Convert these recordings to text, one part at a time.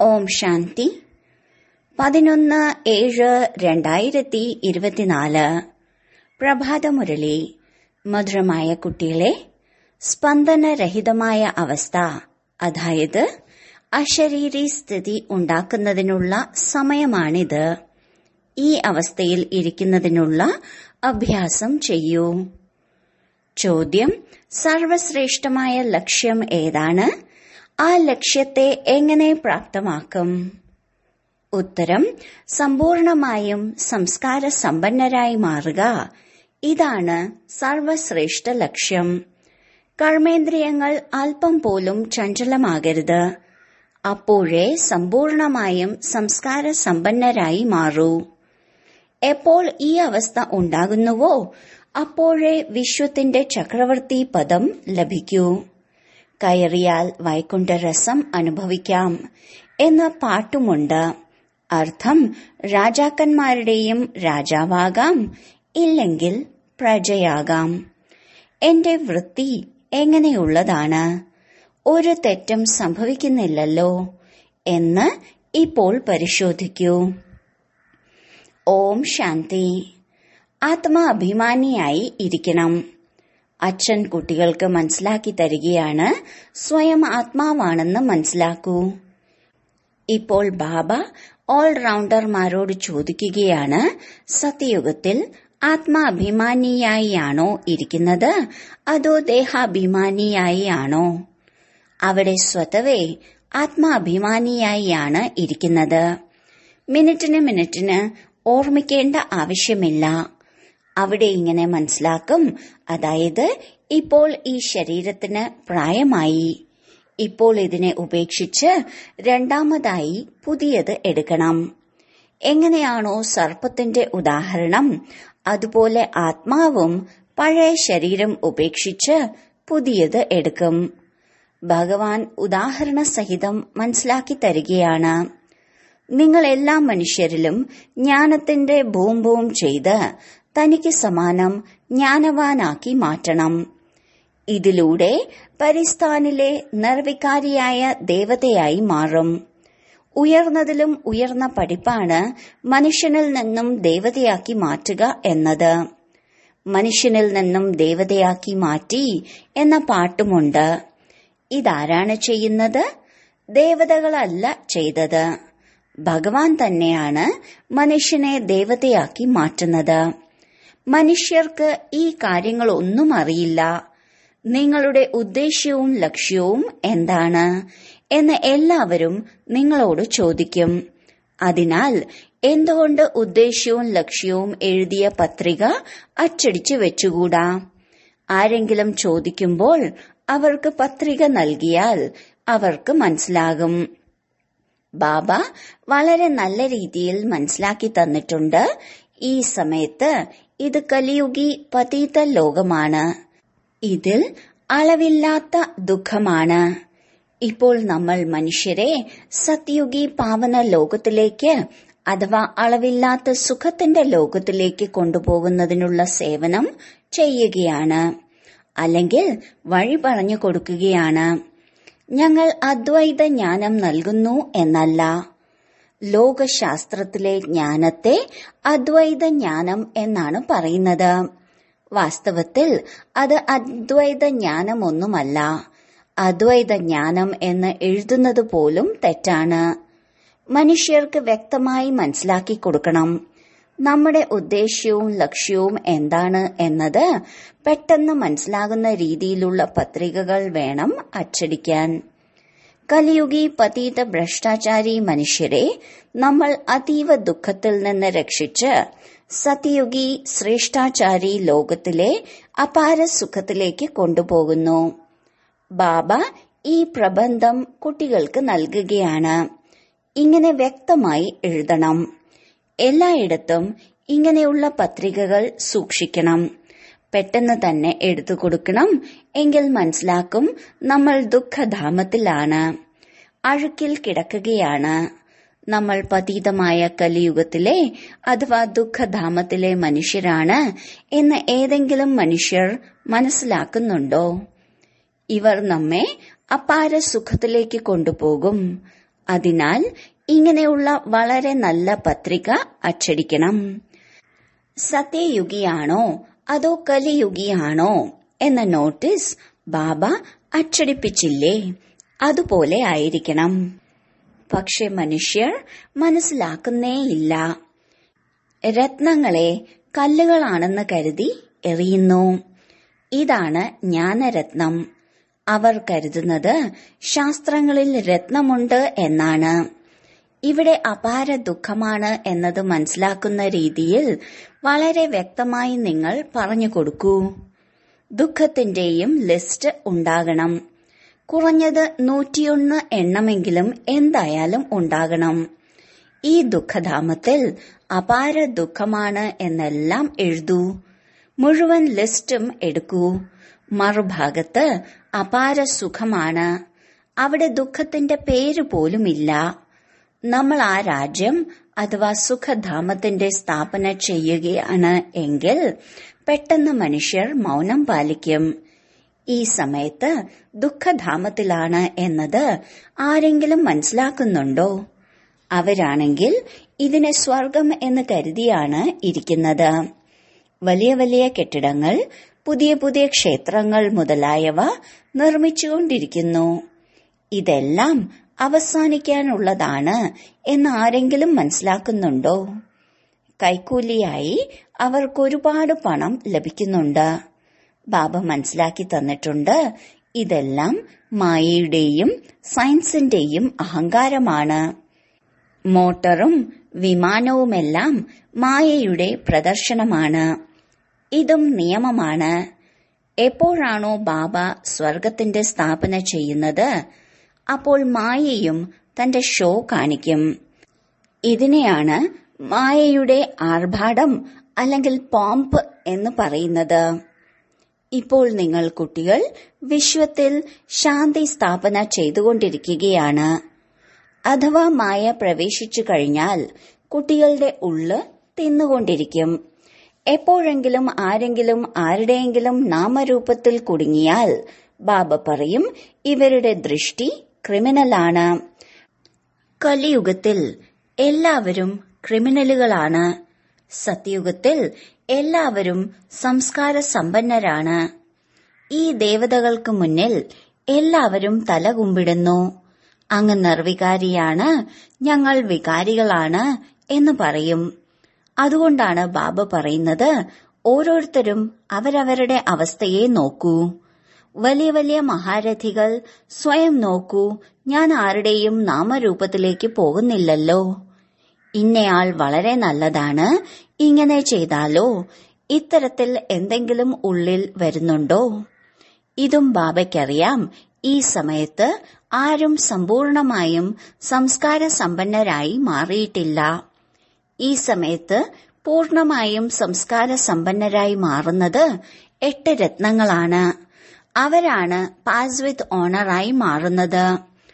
ഓം ശാന്തി 11/7/2024 പ്രഭാതമുരളി. മധുരമായ കുട്ടികളെ, സ്പന്ദനരഹിതമായ അവസ്ഥ, അതായത് അശരീരി സ്ഥിതി ഉണ്ടാക്കുന്നതിനുള്ള സമയമാണിത്. ഈ അവസ്ഥയിൽ ഇരിക്കുന്നതിനുള്ള അഭ്യാസം ചെയ്യൂ. ചോദ്യം: സർവശ്രേഷ്ഠമായ ലക്ഷ്യം ഏതാണ്? ആ ലക്ഷ്യത്തെ എങ്ങനെ പ്രാപ്തമാക്കും? ഉത്തരം: സമ്പൂർണമായും സംസ്കാര സമ്പന്നരായി മാറുക. ഇതാണ് സർവശ്രേഷ്ഠ ലക്ഷ്യം. കർമ്മേന്ദ്രിയങ്ങൾ അല്പം പോലും ചഞ്ചലമാകരുത്. അപ്പോഴേ സമ്പൂർണമായും സംസ്കാര സമ്പന്നരായി മാറൂ. എപ്പോൾ ഈ അവസ്ഥ ഉണ്ടാകുന്നുവോ അപ്പോഴേ വിശ്വത്തിന്റെ ചക്രവർത്തി പദം ലഭിക്കൂ. കയറിയാൽ വൈകുണ്ഠരസം അനുഭവിക്കാം എന്ന പാട്ടുമുണ്ട്. അർത്ഥം: രാജാക്കന്മാരുടെയും രാജാവാകാം, ഇല്ലെങ്കിൽ പ്രജയാകാം. എന്റെ വൃത്തി എങ്ങനെയുള്ളതാണ്? ഒരു തെറ്റും സംഭവിക്കുന്നില്ലല്ലോ എന്ന് ഇപ്പോൾ പരിശോധിക്കൂ. ഓം ശാന്തി. ആത്മാഭിമാനിയായി ഇരിക്കണം. അച്ഛൻ കുട്ടികൾക്ക് മനസ്സിലാക്കി തരികയാണ്. സ്വയം ആത്മാവാണെന്ന് മനസ്സിലാക്കൂ. ഇപ്പോൾ ബാബ ഓൾറൗണ്ടർമാരോട് ചോദിക്കുകയാണ്, സത്യയുഗത്തിൽ ആത്മാഭിമാനിയായിയാണോ ഇരിക്കുന്നത്, അതോ ദേഹാഭിമാനിയായി ആണോ? അവിടെ സ്വതവേ ആത്മാഭിമാനിയായിയാണ് ഇരിക്കുന്നത്. മിനിറ്റിന് ഓർമ്മിക്കേണ്ട ആവശ്യമില്ല. അവിടെ ഇങ്ങനെ മനസ്സിലാക്കും, അതായത് ഇപ്പോൾ ഈ ശരീരത്തിന് പ്രായമായി, ഇപ്പോൾ ഇതിനെ ഉപേക്ഷിച്ച് രണ്ടാമതായി പുതിയത് എടുക്കണം. എങ്ങനെയാണോ സർപ്പത്തിന്റെ ഉദാഹരണം, അതുപോലെ ആത്മാവും പഴയ ശരീരം ഉപേക്ഷിച്ച് പുതിയത് എടുക്കും. ഭഗവാൻ ഉദാഹരണ സഹിതം മനസ്സിലാക്കി തരികയാണ്. നിങ്ങൾ എല്ലാ മനുഷ്യരിലും ജ്ഞാനത്തിന്റെ ബൂം ചെയ്ത് തനിക്ക് സമാനം ജ്ഞാനവാനാക്കി മാറ്റണം. ഇതിലൂടെ പരിസ്ഥാനിലെ നിർവികാരിയായ ദേവതയായി മാറും. ഉയർന്നതിലും ഉയർന്ന പഠിപ്പാണ് മനുഷ്യനിൽ നിന്നും ദേവതയാക്കി മാറ്റുക എന്നത്. മനുഷ്യനിൽ നിന്നും ദേവതയാക്കി മാറ്റി എന്ന പാട്ടുമുണ്ട്. ഇതാരാണ് ചെയ്യുന്നത്? ദേവതകളല്ല ചെയ്തത്. ഭഗവാൻ തന്നെയാണ് മനുഷ്യനെ ദേവതയാക്കി മാറ്റുന്നത്. മനുഷ്യർക്ക് ഈ കാര്യങ്ങളൊന്നും അറിയില്ല. നിങ്ങളുടെ ഉദ്ദേശ്യവും ലക്ഷ്യവും എന്താണ് എന്ന് എല്ലാവരും നിങ്ങളോട് ചോദിക്കും. അതിനാൽ എന്തുകൊണ്ട് ഉദ്ദേശ്യവും ലക്ഷ്യവും എഴുതിയ പത്രിക അച്ചടിച്ചു വെച്ചുകൂടാ? ആരെങ്കിലും ചോദിക്കുമ്പോൾ അവർക്ക് പത്രിക നൽകിയാൽ അവർക്ക് മനസ്സിലാകും. ബാബ വളരെ നല്ല രീതിയിൽ മനസ്സിലാക്കി തന്നിട്ടുണ്ട്. ഈ സമയത്ത് ഇത് കലിയുഗി പതീത ലോകമാണ്. ഇതിൽ അളവില്ലാത്ത ദുഃഖമാണ്. ഇപ്പോൾ നമ്മൾ മനുഷ്യരെ സത്യുഗി പാവന ലോകത്തിലേക്ക്, അഥവാ അളവില്ലാത്ത സുഖത്തിന്റെ ലോകത്തിലേക്ക് കൊണ്ടുപോകുന്നതിനുള്ള സേവനം ചെയ്യുകയാണ്, അല്ലെങ്കിൽ വഴി പറഞ്ഞു കൊടുക്കുകയാണ്. ഞങ്ങൾ അദ്വൈത ജ്ഞാനം നൽകുന്നു എന്നല്ല. ലോകശാസ്ത്രത്തിലെ ജ്ഞാനത്തെ അദ്വൈത ജ്ഞാനം എന്നാണ് പറയുന്നത്. വാസ്തവത്തിൽ അത് അദ്വൈത ജ്ഞാനമൊന്നുമല്ല. അദ്വൈത ജ്ഞാനം എന്ന് എഴുതുന്നത് പോലും തെറ്റാണ്. മനുഷ്യർക്ക് വ്യക്തമായി മനസ്സിലാക്കി കൊടുക്കണം. നമ്മുടെ ഉദ്ദേശ്യവും ലക്ഷ്യവും എന്താണ് എന്നത് പെട്ടെന്ന് മനസ്സിലാകുന്ന രീതിയിലുള്ള പത്രികകൾ വേണം അച്ചടിക്കാൻ. കലിയുഗി പതീത ഭ്രഷ്ടാചാരി മനുഷ്യരെ നമ്മൾ അതീവ ദുഃഖത്തിൽ നിന്ന് രക്ഷിച്ച് സത്യയുഗി ശ്രേഷ്ഠാചാരി ലോകത്തിലെ അപാര സുഖത്തിലേക്ക് കൊണ്ടുപോകുന്നു. ബാബ ഈ പ്രബന്ധം കുട്ടികൾക്ക് നൽകുകയാണ്. ഇങ്ങനെ വ്യക്തമായി എഴുതണം. എല്ലായിടത്തും ഇങ്ങനെയുള്ള പത്രികകൾ സൂക്ഷിക്കണം. പെട്ടെന്ന് തന്നെ എടുത്തു കൊടുക്കണം. എങ്കിൽ മനസ്സിലാക്കും നമ്മൾ ദുഃഖധാമത്തിലാണ്, അഴുക്കിൽ കിടക്കുകയാണ്. നമ്മൾ പതീതമായ കലിയുഗത്തിലെ അഥവാ ദുഃഖധാമത്തിലെ മനുഷ്യരാണ് എന്ന് ഏതെങ്കിലും മനുഷ്യർ മനസ്സിലാക്കുന്നുണ്ടോ? ഇവർ നമ്മെ അപാര സുഖത്തിലേക്ക് കൊണ്ടുപോകും. അതിനാൽ ഇങ്ങനെയുള്ള വളരെ നല്ല പത്രിക അച്ചടിക്കണം. സത്യയുഗിയാണോ അതോ കലിയുഗിയാണോ എന്ന നോട്ടീസ് ബാബ അച്ചടിപ്പിച്ചില്ലേ? അതുപോലെ ആയിരിക്കണം. പക്ഷെ മനുഷ്യർ മനസ്സിലാക്കുന്നേയില്ല. രത്നങ്ങളെ കല്ലുകളാണെന്ന് കരുതി എറിയുന്നു. ഇതാണ് ജ്ഞാനരത്നം. അവർ കരുതുന്നത് ശാസ്ത്രങ്ങളിൽ രത്നമുണ്ട് എന്നാണ്. ഇവിടെ അപാര ദുഃഖമാണ് എന്നത് മനസ്സിലാക്കുന്ന രീതിയിൽ വളരെ വ്യക്തമായി നിങ്ങൾ പറഞ്ഞു കൊടുക്കൂ. ദുഃഖത്തിന്റെയും ലിസ്റ്റ് ഉണ്ടാകണം. കുറഞ്ഞത് 101 എണ്ണമെങ്കിലും എന്തായാലും ഉണ്ടാകണം. ഈ ദുഃഖധാമത്തിൽ അപാര ദുഃഖമാണ് എന്നെല്ലാം എഴുതൂ. മുഴുവൻ ലിസ്റ്റും എടുക്കൂ. മറുഭാഗത്ത് അപാര സുഖമാണ്. അവിടെ ദുഃഖത്തിന്റെ പേര് പോലുമില്ല. നമ്മൾ ആ രാജ്യം അഥവാ സുഖധാമത്തിന്റെ സ്ഥാപന ചെയ്യുകയാണ് എങ്കിൽ പെട്ടെന്ന് മനുഷ്യർ മൗനം പാലിക്കും. ഈ സമയത്ത് ദുഃഖധാമത്തിലാണ് എന്നത് ആരെങ്കിലും മനസ്സിലാക്കുന്നുണ്ടോ? അവരാണെങ്കിൽ ഇതിനെ സ്വർഗം എന്ന് കരുതിയാണ് ഇരിക്കുന്നത്. വലിയ വലിയ കെട്ടിടങ്ങൾ, പുതിയ പുതിയ ക്ഷേത്രങ്ങൾ മുതലായവ നിർമ്മിച്ചുകൊണ്ടിരിക്കുന്നു. ഇതെല്ലാം അവസാനിക്കാനുള്ളതാണ് എന്ന് ആരെങ്കിലും മനസ്സിലാക്കുന്നുണ്ടോ? കൈക്കൂലിയായി അവർക്കൊരുപാട് പണം ലഭിക്കുന്നുണ്ട്. ബാബ മനസ്സിലാക്കി തന്നിട്ടുണ്ട്, ഇതെല്ലാം മായയുടെയും സയൻസിന്റെയും അഹങ്കാരമാണ്. മോട്ടറും വിമാനവുമെല്ലാം മായയുടെ പ്രദർശനമാണ്. ഇതും നിയമമാണ്. എപ്പോഴാണോ ബാബ സ്വർഗത്തിന്റെ സ്ഥാപന ചെയ്യുന്നത്, അപ്പോൾ മായയും തന്റെ ഷോ കാണിക്കും. ഇതിനെയാണ് മായയുടെ ആർഭാടം അല്ലെങ്കിൽ പോംപ് എന്ന് പറയുന്നത്. ഇപ്പോൾ നിങ്ങൾ കുട്ടികൾ വിശ്വത്തിൽ ശാന്തി സ്ഥാപന ചെയ്തുകൊണ്ടിരിക്കുകയാണ്. അഥവാ മായ പ്രവേശിച്ചു കഴിഞ്ഞാൽ കുട്ടികളുടെ ഉള്ള് തിന്നുകൊണ്ടിരിക്കും. എപ്പോഴെങ്കിലും ആരെങ്കിലും ആരുടെയെങ്കിലും നാമരൂപത്തിൽ കുടുങ്ങിയാൽ ബാബ പറയും, ഇവരുടെ ദൃഷ്ടി ക്രിമിനലാണ്. കലിയുഗത്തിൽ എല്ലാവരും ക്രിമിനലുകളാണ്. സത്യയുഗത്തിൽ എല്ലാവരും സംസ്കാര സമ്പന്നരാണ്. ഈ ദേവതകൾക്ക് മുന്നിൽ എല്ലാവരും തലകുമ്പിടുന്നു. അങ്ങ് നിർവികാരിയാണ്, ഞങ്ങൾ വികാരികളാണ് എന്ന് പറയും. അതുകൊണ്ടാണ് ബാബ പറയുന്നത്, ഓരോരുത്തരും അവരവരുടെ അവസ്ഥയെ നോക്കൂ. വലിയ വലിയ മഹാരഥികൾ സ്വയം നോക്കൂ, ഞാൻ ആരുടെയും നാമരൂപത്തിലേക്ക് പോകുന്നില്ലല്ലോ. ഇന്നയാൾ വളരെ നല്ലതാണ്, ഇങ്ങനെ ചെയ്താലോ, ഇത്തരത്തിൽ എന്തെങ്കിലും ഉള്ളിൽ വരുന്നുണ്ടോ? ഇതും ബാബയ്ക്കറിയാം. ഈ സമയത്ത് ആരും സമ്പൂർണമായും സംസ്കാര സമ്പന്നരായി മാറിയിട്ടില്ല. ഈ സമയത്ത് പൂർണമായും സംസ്കാര സമ്പന്നരായി മാറുന്നത് 8 രത്നങ്ങളാണ്. അവരാണ് പാസ് വിത്ത് ഓണറായി മാറുന്നത്.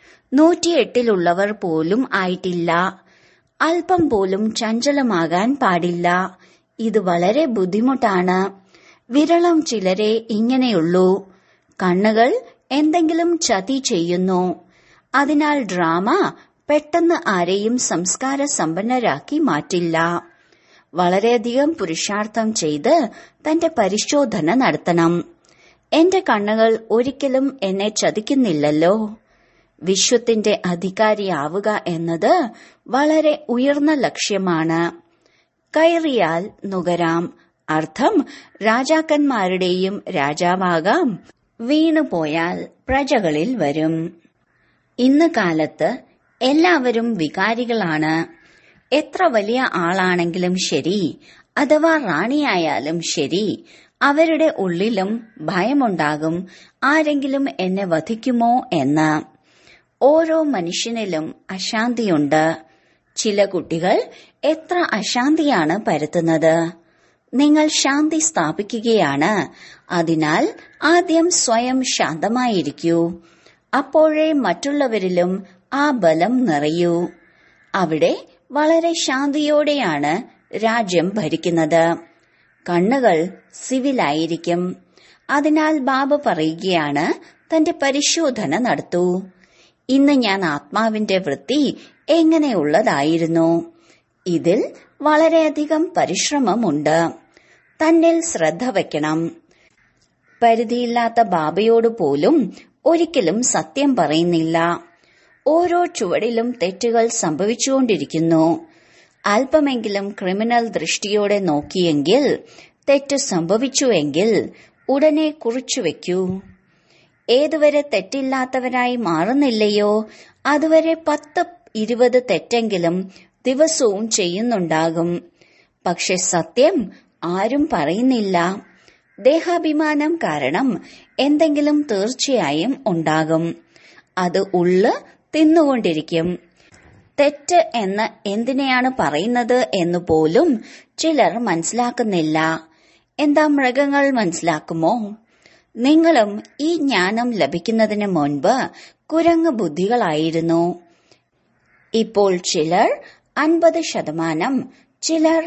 108 പോലും ആയിട്ടില്ല. അല്പം പോലും ചഞ്ചലമാകാൻ പാടില്ല. ഇത് വളരെ ബുദ്ധിമുട്ടാണ്. വിരളം ചിലരെ ഇങ്ങനെയുള്ളൂ. കണ്ണുകൾ എന്തെങ്കിലും ചതി ചെയ്യുന്നു. അതിനാൽ ഡ്രാമ പെട്ടെന്ന് ആരെയും സംസ്കാര സമ്പന്നരാക്കി മാറ്റില്ല. വളരെയധികം പുരുഷാർത്ഥം ചെയ്ത് തന്റെ പരിശോധന നടത്തണം. എന്റെ കണ്ണുകൾ ഒരിക്കലും എന്നെ ചതിക്കുന്നില്ലല്ലോ. വിശ്വത്തിന്റെ അധികാരിയാവുക എന്നത് വളരെ ഉയർന്ന ലക്ഷ്യമാണ്. കയറിയാൽ നുകരാം. അർത്ഥം രാജാക്കന്മാരുടെയും രാജാവാകാം. വീണുപോയാൽ പ്രജകളിൽ വരും. ഇന്ന് കാലത്ത് എല്ലാവരും വികാരികളാണ്. എത്ര വലിയ ആളാണെങ്കിലും ശരി, അഥവാ റാണിയായാലും ശരി, അവരുടെ ഉള്ളിലും ഭയമുണ്ടാകും, ആരെങ്കിലും എന്നെ വധിക്കുമോ എന്ന്. ഓരോ മനുഷ്യനിലും അശാന്തിയുണ്ട്. ചില കുട്ടികൾ എത്ര അശാന്തിയാണ് പരത്തുന്നത്. നിങ്ങൾ ശാന്തി സ്ഥാപിക്കുകയാണ്. അതിനാൽ ആദ്യം സ്വയം ശാന്തമായിരിക്കൂ. അപ്പോഴേ മറ്റുള്ളവരിലും ആ ബലം നിറയൂ. അവിടെ വളരെ ശാന്തിയോടെയാണ് രാജ്യം ഭരിക്കുന്നത്. കണ്ണുകൾ സിവിലായിരിക്കും. അതിനാൽ ബാബ പറയുകയാണ്, തന്റെ പരിശോധന നടത്തൂ. ഇന്ന് ഞാൻ ആത്മാവിന്റെ വൃത്തി എങ്ങനെയുള്ളതായിരുന്നു. ഇതിൽ വളരെയധികം പരിശ്രമമുണ്ട്. തന്നിൽ ശ്രദ്ധ വയ്ക്കണം. പരിധിയില്ലാത്ത ബാബയോട് പോലും ഒരിക്കലും സത്യം പറയുന്നില്ല. ഓരോ ചുവടിലും തെറ്റുകൾ സംഭവിച്ചുകൊണ്ടിരിക്കുന്നു. അല്പമെങ്കിലും ക്രിമിനൽ ദൃഷ്ടിയോടെ നോക്കിയെങ്കിൽ, തെറ്റ് സംഭവിച്ചുവെങ്കിൽ ഉടനെ കുറിച്ചുവെക്കൂ. ഏതുവരെ തെറ്റില്ലാത്തവരായി മാറുന്നില്ലയോ അതുവരെ 10-20 തെറ്റെങ്കിലും ദിവസവും ചെയ്യുന്നുണ്ടാകും. പക്ഷെ സത്യം ആരും പറയുന്നില്ല. ദേഹാഭിമാനം കാരണം എന്തെങ്കിലും തീർച്ചയായും ഉണ്ടാകും. അത് ഉള്ള് തിന്നുകൊണ്ടിരിക്കും. തെറ്റ് എന്ന് എന്തിനെയാണ് പറയുന്നത് എന്ന് പോലും ചിലർ മനസ്സിലാക്കുന്നില്ല. എന്താ മൃഗങ്ങൾ മനസ്സിലാക്കുമോ? നിങ്ങളും ഈ ജ്ഞാനം ലഭിക്കുന്നതിന് മുൻപ് കുരങ്ങ് ബുദ്ധികളായിരുന്നു. ഇപ്പോൾ ചിലർ 50%, ചിലർ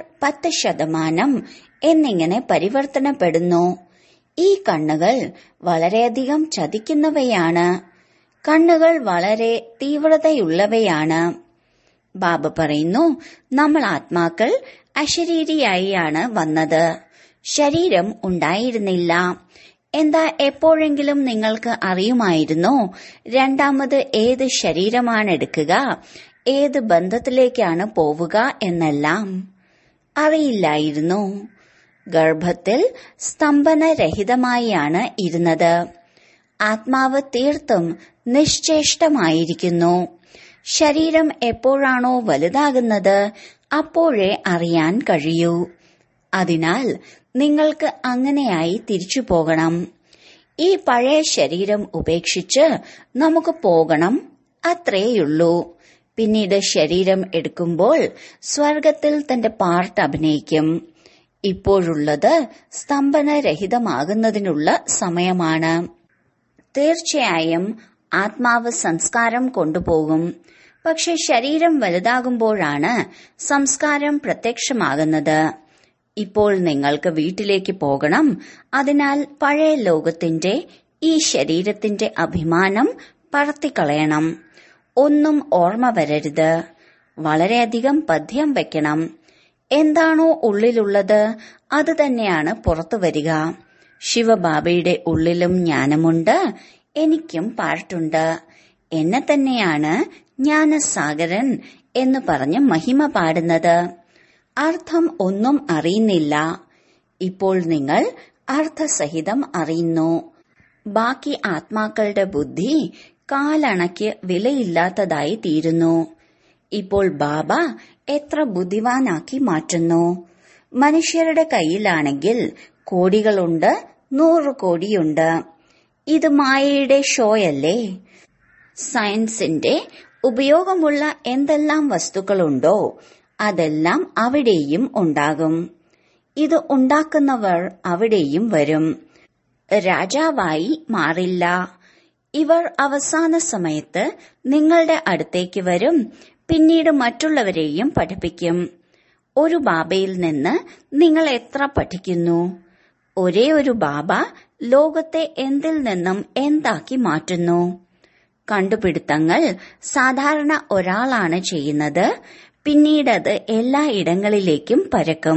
10% എന്നിങ്ങനെ പരിവർത്തനപ്പെടുന്നു. ഈ കണ്ണുകൾ വളരെയധികം ചതിക്കുന്നവയാണ്. കണ്ണുകൾ വളരെ തീവ്രതയുള്ളവയാണ്. ബാബ പറയുന്നു, നമ്മൾ ആത്മാക്കൾ അശരീരിയായാണ് വന്നത്. ശരീരം ഉണ്ടായിരുന്നില്ല. എന്താ എപ്പോഴെങ്കിലും നിങ്ങൾക്ക് അറിയുമായിരുന്നോ രണ്ടാമത് ഏത് ശരീരമാണ് എടുക്കുക, ഏത് ബന്ധത്തിലേക്കാണ് പോവുക എന്നെല്ലാം? അറിയില്ലായിരുന്നു. ഗർഭത്തിൽ സ്തംഭനരഹിതമായാണ് ഇരുന്നത്. ആത്മാവ് തീർത്തും നിശ്ചേഷ്ടമായിരിക്കുന്നു. ശരീരം എപ്പോഴാണോ വലുതാകുന്നത് അപ്പോഴേ അറിയാൻ കഴിയൂ. അതിനാൽ നിങ്ങൾക്ക് അങ്ങനെയായി തിരിച്ചു പോകണം. ഈ പഴയ ശരീരം ഉപേക്ഷിച്ച് നമുക്ക് പോകണം, അത്രേയുള്ളൂ. പിന്നീട് ശരീരം എടുക്കുമ്പോൾ സ്വർഗത്തിൽ തന്റെ പാർട്ട് അഭിനയിക്കും. ഇപ്പോഴുള്ളത് സ്തംഭനരഹിതമാകുന്നതിനുള്ള സമയമാണ്. തീർച്ചയായും ആത്മാവ് സംസ്കാരം കൊണ്ടുപോകും. പക്ഷെ ശരീരം വലുതാകുമ്പോഴാണ് സംസ്കാരം പ്രത്യക്ഷമാകുന്നത്. ഇപ്പോൾ നിങ്ങൾക്ക് വീട്ടിലേക്ക് പോകണം. അതിനാൽ പഴയ ലോകത്തിന്റെ ഈ ശരീരത്തിന്റെ അഭിമാനം പറത്തിക്കളയണം. ഒന്നും ഓർമ്മ വരരുത്. വളരെയധികം പഥ്യം വെക്കണം. എന്താണോ ഉള്ളിലുള്ളത് അത് തന്നെയാണ് പുറത്തു വരിക. ശിവബാബയുടെ ഉള്ളിലും ജ്ഞാനമുണ്ട്, എനിക്കും പാർട്ടുണ്ട്. എന്നെ തന്നെയാണ് ജ്ഞാനസാഗരൻ എന്ന് പറഞ്ഞ് മഹിമ പാടുന്നത്. അർത്ഥം ഒന്നും അറിയുന്നില്ല. ഇപ്പോൾ നിങ്ങൾ അർത്ഥസഹിതം അറിയുന്നു. ബാക്കി ആത്മാക്കളുടെ ബുദ്ധി കാലണയ്ക്ക് വിലയില്ലാത്തതായി തീരുന്നു. ഇപ്പോൾ ബാബ എത്ര ബുദ്ധിവാനാക്കി മാറ്റുന്നു. മനുഷ്യരുടെ കയ്യിലാണെങ്കിൽ കോടികളുണ്ട്, 100 കോടിയുണ്ട്. ഇത് മായയുടെ ഷോയല്ലേ? സയൻസിന്റെ ഉപയോഗമുള്ള എന്തെല്ലാം വസ്തുക്കളുണ്ടോ അതെല്ലാം അവിടെയും ഉണ്ടാകും. ഇത് ഉണ്ടാക്കുന്നവർ അവിടെയും വരും. രാജാവായി മാറില്ല. ഇവർ അവസാന സമയത്ത് നിങ്ങളുടെ അടുത്തേക്ക് വരും. പിന്നീട് മറ്റുള്ളവരെയും പഠിപ്പിക്കും. ഒരു ബാബയിൽ നിന്ന് നിങ്ങൾ എത്ര പഠിക്കുന്നു? ഒരേ ഒരു ബാബ ലോകത്തെ എന്തിൽ നിന്നും എന്താക്കി മാറ്റുന്നു? കണ്ടുപിടുത്തങ്ങൾ സാധാരണ ഒരാളാണ് ചെയ്യുന്നത്. പിന്നീടത് എല്ലാ ഇടങ്ങളിലേക്കും പരക്കും.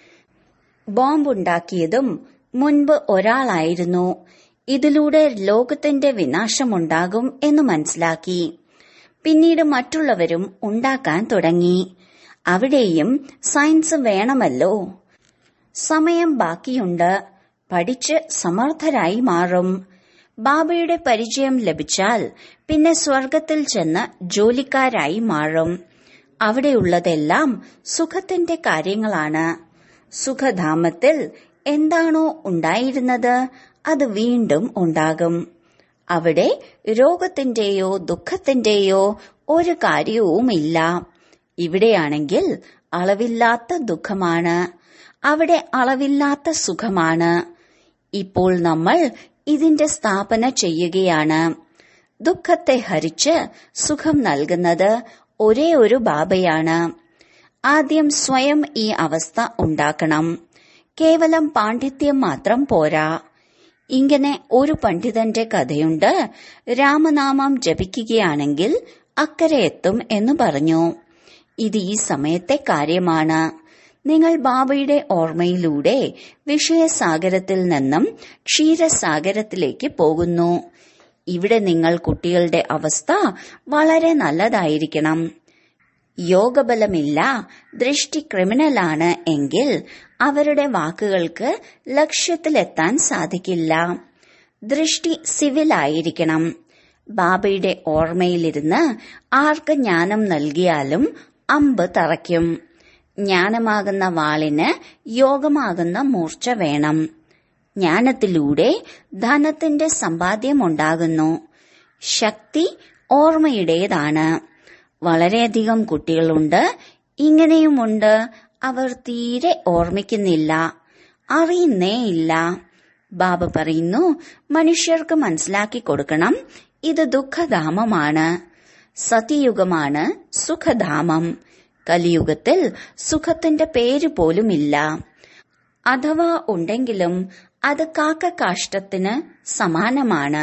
ബോംബുണ്ടാക്കിയതും മുൻപ് ഒരാളായിരുന്നു. ഇതിലൂടെ ലോകത്തിന്റെ വിനാശമുണ്ടാകും എന്ന് മനസ്സിലാക്കി. പിന്നീട് മറ്റുള്ളവരും ഉണ്ടാക്കാൻ തുടങ്ങി. അവിടെയും സയൻസ് വേണമല്ലോ. സമയം ബാക്കിയുണ്ട്. പഠിച്ച് സമർത്ഥരായി മാറും. ബാബയുടെ പരിചയം ലഭിച്ചാൽ പിന്നെ സ്വർഗത്തിൽ ചെന്ന് ജോലിക്കാരായി മാറും. അവിടെയുള്ളതെല്ലാം സുഖത്തിന്റെ കാര്യങ്ങളാണ്. സുഖധാമത്തിൽ എന്താണോ ഉണ്ടായിരുന്നത് അത് വീണ്ടും ഉണ്ടാകും. അവിടെ രോഗത്തിന്റെയോ ദുഃഖത്തിന്റെയോ ഒരു കാര്യവുമില്ല. ഇവിടെയാണെങ്കിൽ അളവില്ലാത്ത ദുഃഖമാണ്, അവിടെ അളവില്ലാത്ത സുഖമാണ്. ഇപ്പോൾ നമ്മൾ ഇതിന്റെ സ്ഥാപന ചെയ്യുകയാണ്. ദുഃഖത്തെ ഹരിച്ച് സുഖം നൽകുന്നത് ഒരേ ഒരു ബാബയാണ്. ആദ്യം സ്വയം ഈ അവസ്ഥ ഉണ്ടാക്കണം. കേവലം പാണ്ഡിത്യം മാത്രം പോരാ. ഇങ്ങനെ ഒരു പണ്ഡിതന്റെ കഥയുണ്ട്. രാമനാമം ജപിക്കുകയാണെങ്കിൽ അക്കരെ എത്തും എന്ന് പറഞ്ഞു. ഇത് ഈ സമയത്തെ കാര്യമാണ്. നിങ്ങൾ ബാബയുടെ ഓർമ്മയിലൂടെ വിഷയസാഗരത്തിൽ നിന്നും ക്ഷീരസാഗരത്തിലേക്ക് പോകുന്നു. ഇവിടെ നിങ്ങൾ കുട്ടികളുടെ അവസ്ഥ വളരെ നല്ലതായിരിക്കണം. യോഗബലമില്ല, ദൃഷ്ടി ക്രിമിനലാണ് എങ്കിൽ അവരുടെ വാക്കുകൾക്ക് ലക്ഷ്യത്തിലെത്താൻ സാധിക്കില്ല. ദൃഷ്ടി സിവിലായിരിക്കണം. ബാബയുടെ ഓർമ്മയിലിരുന്ന് ആർക്ക് ജ്ഞാനം നൽകിയാലും അമ്പ് തറയ്ക്കും. ജ്ഞാനമാകുന്ന വാളിന് യോഗമാകുന്ന മൂർച്ച വേണം. ജ്ഞാനത്തിലൂടെ ധനത്തിന്റെ സമ്പാദ്യമുണ്ടാകുന്നു. ശക്തി ഓർമ്മയുടേതാണ്. വളരെയധികം കുട്ടികളുണ്ട്, ഇങ്ങനെയുമുണ്ട്. അവർ തീരെ ഓർമ്മിക്കുന്നില്ല, അറിയുന്നേയില്ല. ബാബ പറയുന്നു, മനുഷ്യർക്ക് മനസ്സിലാക്കി കൊടുക്കണം, ഇത് ദുഃഖധാമമാണ്. സത്യയുഗമാണ് സുഖധാമം. കലിയുഗത്തിൽ സുഖത്തിന്റെ പേര് പോലുമില്ല. അഥവാ ഉണ്ടെങ്കിലും അത് കാക്കക്കാഷ്ടത്തിന് സമാനമാണ്.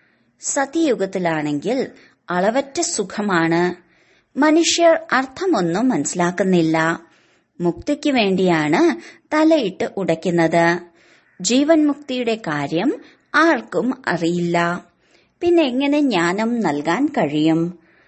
സത്യയുഗത്തിലാണെങ്കിൽ അളവറ്റ സുഖമാണ്. മനുഷ്യർ അർത്ഥമൊന്നും മനസ്സിലാക്കുന്നില്ല. മുക്തിക്ക് വേണ്ടിയാണ് തലയിട്ട് ഉടയ്ക്കുന്നത്. ജീവൻ മുക്തിയുടെ കാര്യം ആർക്കും അറിയില്ല. പിന്നെ എങ്ങനെ ജ്ഞാനം നൽകാൻ കഴിയും?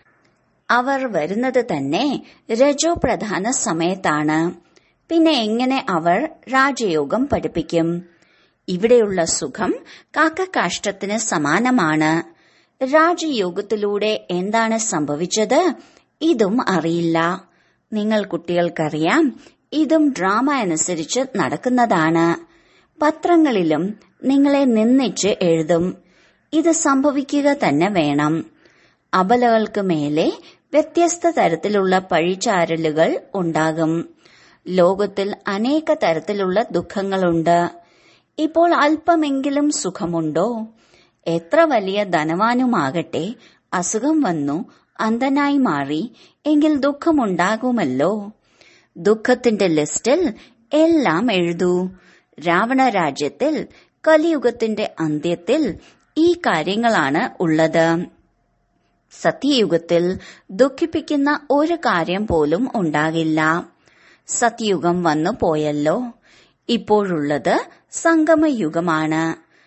അവർ വരുന്നത് തന്നെ രജോ പ്രധാന സമയത്താണ്. പിന്നെ എങ്ങനെ അവർ രാജയോഗം പഠിപ്പിക്കും? ഇവിടെയുള്ള സുഖം കാക്കക്കാഷ്ടത്തിന് സമാനമാണ്. രാജയോഗത്തിലൂടെ എന്താണ് സംഭവിച്ചത്? ഇതും അറിയില്ല. നിങ്ങൾ കുട്ടികൾക്കറിയാം, ഇതും ഡ്രാമ അനുസരിച്ച് നടക്കുന്നതാണ്. പത്രങ്ങളിലും നിങ്ങളെ നിന്ദിച്ച് എഴുതും. ഇത് സംഭവിക്കുക തന്നെ വേണം. അബലകൾക്ക് മേലെ വ്യത്യസ്ത തരത്തിലുള്ള പഴിചാരലുകൾ ഉണ്ടാകും. ലോകത്തിൽ അനേക തരത്തിലുള്ള ദുഃഖങ്ങളുണ്ട്. ഇപ്പോൾ അല്പമെങ്കിലും സുഖമുണ്ടോ? എത്ര വലിയ ധനവാനുമാകട്ടെ, അസുഖം വന്നു അന്ധനായി മാറി എങ്കിൽ ദുഃഖമുണ്ടാകുമല്ലോ. ദുഃഖത്തിന്റെ ലിസ്റ്റിൽ എല്ലാം എഴുതൂ. രാവണ രാജ്യത്തിൽ കലിയുഗത്തിന്റെ അന്ത്യത്തിൽ ഈ കാര്യങ്ങളാണ് ഉള്ളത്. സത്യയുഗത്തിൽ ദുഃഖിപ്പിക്കുന്ന ഒരു കാര്യം പോലും ഉണ്ടാകില്ല. സത്യയുഗം വന്നു പോയല്ലോ. ഇപ്പോഴുള്ളത് സംഗമയുഗമാണ്.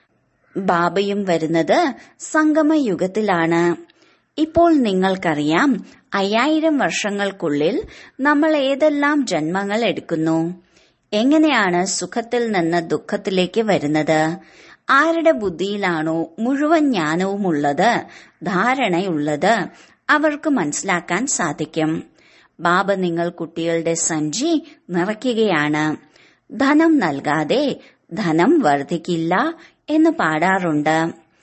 ബാബയും വരുന്നത് സംഗമയുഗത്തിലാണ്. ഇപ്പോൾ നിങ്ങൾക്കറിയാം, 5000 വർഷങ്ങൾക്കുള്ളിൽ നമ്മൾ ഏതെല്ലാം ജന്മങ്ങൾ എടുക്കുന്നു. എങ്ങനെയാണ് സുഖത്തിൽ നിന്ന് ദുഃഖത്തിലേക്ക് വരുന്നത്? ആരുടെ ബുദ്ധിയിലാണോ മുഴുവൻ ജ്ഞാനവുമുള്ളത്, ധാരണയുള്ളത്, അവർക്ക് മനസ്സിലാക്കാൻ സാധിക്കും. ബാബ നിങ്ങൾ കുട്ടികളുടെ സഞ്ചി നിറയ്ക്കുകയാണ്. ധനം നൽകാതെ ധനം വർദ്ധിക്കില്ല എന്ന് പാടാറുണ്ട്.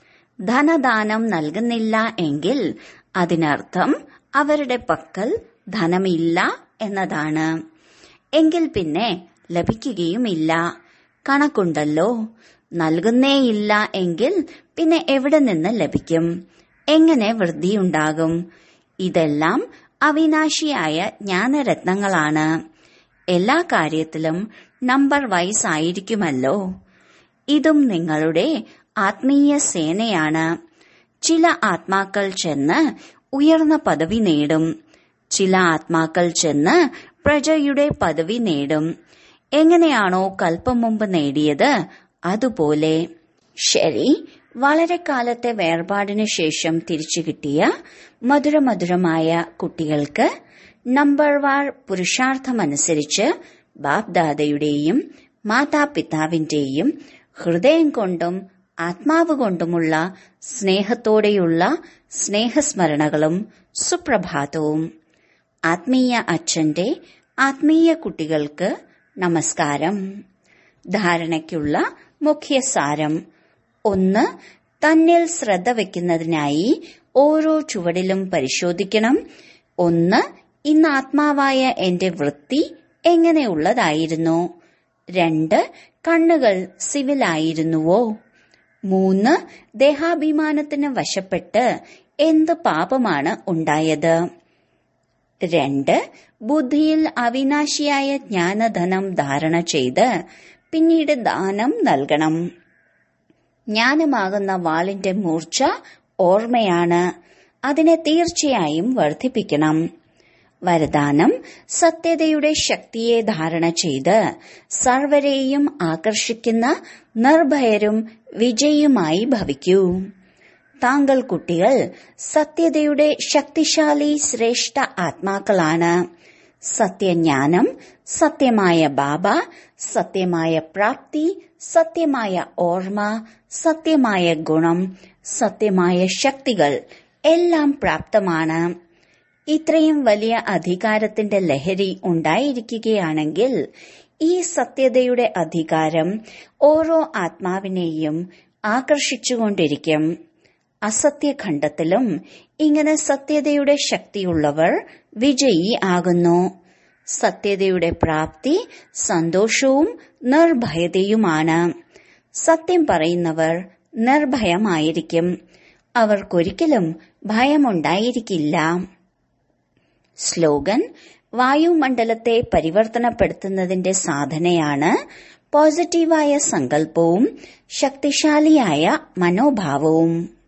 ധനദാനം നൽകുന്നില്ല എങ്കിൽ അതിനർത്ഥം അവരുടെ പക്കൽ ധനമില്ല എന്നതാണ്. എങ്കിൽ പിന്നെ ലഭിക്കുകയുമില്ല. കണക്കുണ്ടല്ലോ. നൽകുന്നേയില്ല എങ്കിൽ പിന്നെ എവിടെ നിന്ന് ലഭിക്കും? എങ്ങനെ വൃദ്ധിയുണ്ടാകും? ഇതെല്ലാം അവിനാശിയായ ജ്ഞാനരത്നങ്ങളാണ്. എല്ലാ കാര്യത്തിലും നമ്പർ വൈസ് ആയിരിക്കുമല്ലോ. ഇതും നിങ്ങളുടെ ആത്മീയ സേനയാണ്. ചില ആത്മാക്കൾ ചെന്ന് ഉയർന്ന പദവി നേടും. ചില ആത്മാക്കൾ ചെന്ന് പ്രജയുടെ പദവി നേടും. എങ്ങനെയാണോ കൽപ്പം മുമ്പ് നേടിയത് അതുപോലെ. ശരി, വളരെ കാലത്തെ വേർപാടിനു ശേഷം തിരിച്ചു കിട്ടിയ മധുരമധുരമായ കുട്ടികൾക്ക് നമ്പർവാർ പുരുഷാർത്ഥമനുസരിച്ച് ബാപ്ദാദയുടെയും മാതാപിതാവിന്റെയും ഹൃദയം കൊണ്ടും ആത്മാവ് കൊണ്ടുമുള്ള സ്നേഹത്തോടെയുള്ള സ്നേഹസ്മരണകളും സുപ്രഭാതവും. ആത്മീയ അച്ഛന്റെ ആത്മീയ കുട്ടികൾക്ക് നമസ്കാരം. ധാരണയ്ക്കുള്ള മുഖ്യസാരം: 1. തന്നിൽ ശ്രദ്ധ വയ്ക്കുന്നതിനായി ഓരോ ചുവടിലും പരിശോധിക്കണം. 1. ഇന്ന് ആത്മാവായ എന്റെ വൃത്തി എങ്ങനെയുള്ളതായിരുന്നു? 2. കണ്ണുകൾ സിവിലായിരുന്നുവോ? 3. ദേഹാഭിമാനത്തിന് വശപ്പെട്ട് എന്ത് പാപമാണ് ഉണ്ടായത്? 2. ബുദ്ധിയിൽ അവിനാശിയായ ജ്ഞാനധനം ധാരണ ചെയ്ത് പിന്നീട് ദാനം നൽകണം. ജ്ഞാനമാകുന്ന വാളിന്റെ മൂർച്ച ഓർമ്മയാണ്. അതിനെ തീർച്ചയായും വർദ്ധിപ്പിക്കണം. വരദാനം: സത്യതയുടെ ശക്തിയെ ധാരണ ചെയ്ത് സർവരെയും ആകർഷിക്കുന്ന നിർഭയരും വിജയിയുമായി ഭവിക്കൂ. താങ്കൾ കുട്ടികൾ സത്യതയുടെ ശക്തിശാലി ശ്രേഷ്ഠ ആത്മാക്കളാണ്. സത്യജ്ഞാനം, സത്യമായ ബാബ, സത്യമായ പ്രാപ്തി, സത്യമായ ഓർമ്മ, സത്യമായ ഗുണം, സത്യമായ ശക്തികൾ എല്ലാം പ്രാപ്തമാണ്. ഇത്രയും വലിയ അധികാരത്തിന്റെ ലഹരി ഉണ്ടായിരിക്കുകയാണെങ്കിൽ ഈ സത്യതയുടെ അധികാരം ഓരോ ആത്മാവിനെയും ആകർഷിച്ചുകൊണ്ടിരിക്കും. അസത്യഖണ്ഡത്തിലും ഇങ്ങനെ സത്യതയുടെ ശക്തിയുള്ളവർ വിജയി ആകുന്നു. സത്യതയുടെ പ്രാപ്തി സന്തോഷവും നിർഭയതയുമാണ്. സത്യം പറയുന്നവർ നിർഭയമായിരിക്കും. അവർക്കൊരിക്കലും ഭയമുണ്ടായിരിക്കില്ല. സ്ലോഗൻ: വായുമണ്ഡലത്തെ പരിവർത്തനപ്പെടുത്തുന്നതിന്റെ സാധനയാണ് പോസിറ്റീവായ സങ്കല്പവും ശക്തിശാലിയായ മനോഭാവവും.